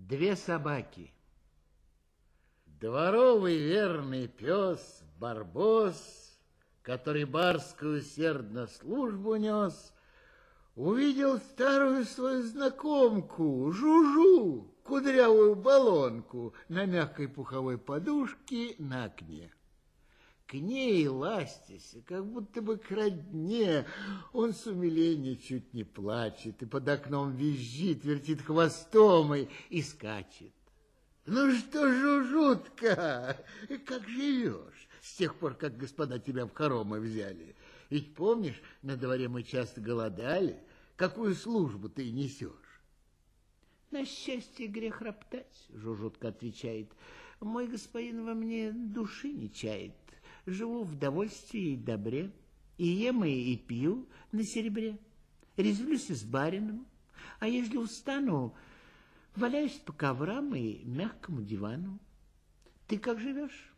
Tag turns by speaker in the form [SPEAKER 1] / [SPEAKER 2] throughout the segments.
[SPEAKER 1] Две собаки. Дворовый верный пес Барбос, который барскую усердно службу нес, увидел старую свою знакомку Жужу, кудрявую баллонку на мягкой пуховой подушке на окне. К ней ластясь, как будто бы к родне, он с умиления чуть не плачет, и под окном визжит, вертит хвостом и скачет. Ну что, Жужутка, как живешь с тех пор, как господа тебя в хоромы взяли? Ведь помнишь, на дворе мы часто голодали, какую службу ты несешь? На счастье грех роптать, Жужутка отвечает. Мой господин во мне души не чает. Живу в довольстве и добре, и ем и пью на серебре. Резвлюсь с барином, а если устану, валяюсь по коврам и мягкому дивану. Ты как живешь?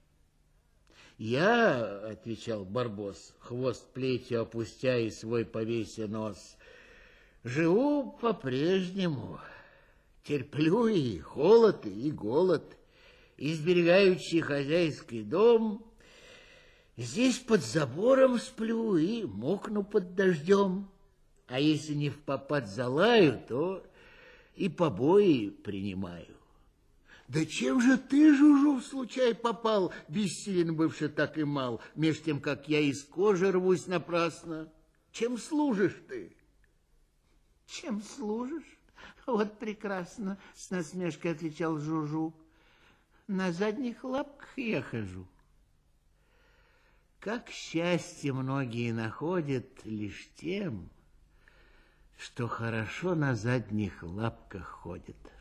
[SPEAKER 1] Я, отвечал Барбос, хвост плетью опустя и свой повеся нос, живу по-прежнему, терплю и холод, и голод, изберегающий хозяйский дом. Здесь под забором сплю и мокну под дождем, а если не впопад залаю, то и побои принимаю. Да чем же ты, Жужу, в случай попал, бессилен бывший так и мал, меж тем, как я из кожи рвусь напрасно? Чем служишь ты? Чем служишь? Вот прекрасно, с насмешкой отвечал Жужу. На задних лапках я хожу. Как счастье многие находят лишь тем, что хорошо на задних лапках ходят.